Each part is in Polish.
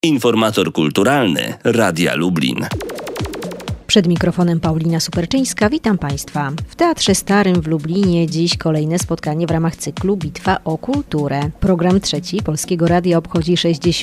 Informator kulturalny Radia Lublin. Przed mikrofonem Paulina Superczyńska, witam Państwa. W Teatrze Starym w Lublinie dziś kolejne spotkanie w ramach cyklu Bitwa o kulturę. Program trzeci Polskiego Radia obchodzi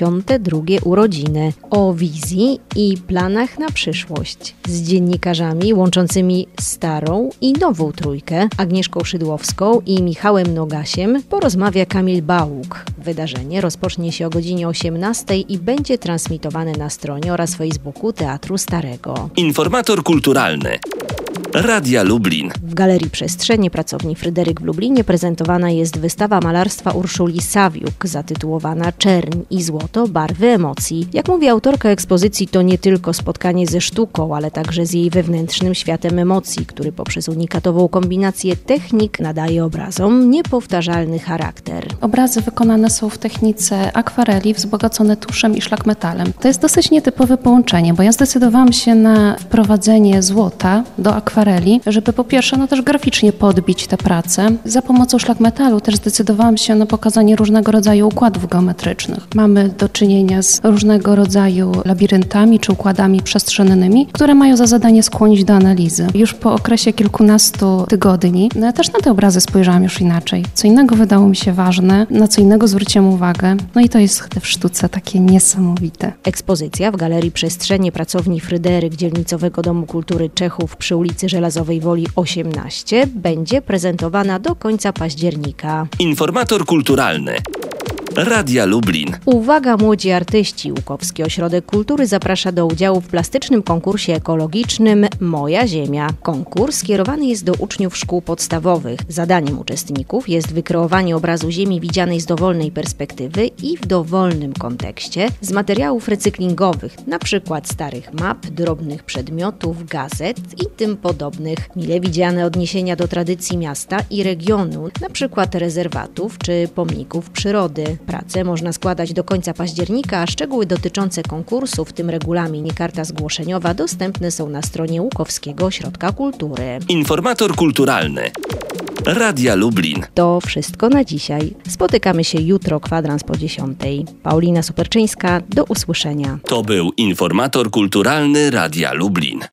62. urodziny. O wizji i planach na przyszłość. Z dziennikarzami łączącymi starą i nową trójkę, Agnieszką Szydłowską i Michałem Nogasiem, porozmawia Kamil Bałuk. Wydarzenie rozpocznie się o godzinie 18 i będzie transmitowane na stronie oraz Facebooku Teatru Starego. Informator kulturalny Radia Lublin. W Galerii Przestrzenie pracowni Fryderyk w Lublinie prezentowana jest wystawa malarstwa Urszuli Sawiuk zatytułowana Czerń i złoto – barwy emocji. Jak mówi autorka ekspozycji, to nie tylko spotkanie ze sztuką, ale także z jej wewnętrznym światem emocji, który poprzez unikatową kombinację technik nadaje obrazom niepowtarzalny charakter. Obrazy wykonane są w technice akwareli wzbogacone tuszem i szlakmetalem. To jest dosyć nietypowe połączenie, bo ja zdecydowałam się na wprowadzenie złota do akwareli, żeby po pierwsze też graficznie podbić tę pracę. Za pomocą szlakmetalu też zdecydowałam się na pokazanie różnego rodzaju układów geometrycznych. Mamy do czynienia z różnego rodzaju labiryntami czy układami przestrzennymi, które mają za zadanie skłonić do analizy. Już po okresie kilkunastu tygodni ja też na te obrazy spojrzałam już inaczej. Co innego wydało mi się ważne, na co innego zwróciłam uwagę. I to jest w sztuce takie niesamowite. Ekspozycja w Galerii Przestrzenie pracowni Fryderyk Dzielnicowego Domu Kultury Czechów przy ulicy Żelazowej Woli 18 będzie prezentowana do końca października. Informator kulturalny Radia Lublin. Uwaga, młodzi artyści! Łukowski Ośrodek Kultury zaprasza do udziału w plastycznym konkursie ekologicznym Moja Ziemia. Konkurs skierowany jest do uczniów szkół podstawowych. Zadaniem uczestników jest wykreowanie obrazu Ziemi widzianej z dowolnej perspektywy i w dowolnym kontekście z materiałów recyklingowych, np. starych map, drobnych przedmiotów, gazet i tym podobnych. Mile widziane odniesienia do tradycji miasta i regionu, np. rezerwatów czy pomników przyrody. Pracę można składać do końca października, a szczegóły dotyczące konkursu, w tym regulamin i karta zgłoszeniowa, dostępne są na stronie Łukowskiego Ośrodka Kultury. Informator kulturalny Radia Lublin. To wszystko na dzisiaj. Spotykamy się jutro, kwadrans po 10. Paulina Superczyńska, do usłyszenia. To był Informator kulturalny Radia Lublin.